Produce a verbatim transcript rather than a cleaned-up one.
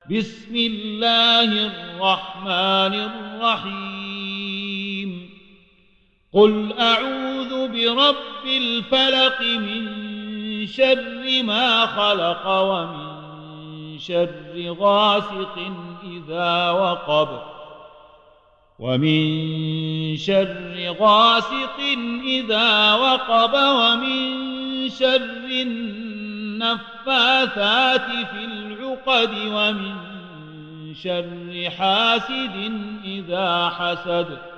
بسم الله الرحمن الرحيم قل أعوذ برب الفلق من شر ما خلق ومن شر غاسق إذا وقب ومن شر غاسق إذا وقب ومن شر النفاثات في العقد ومن شر حاسد إذا حسد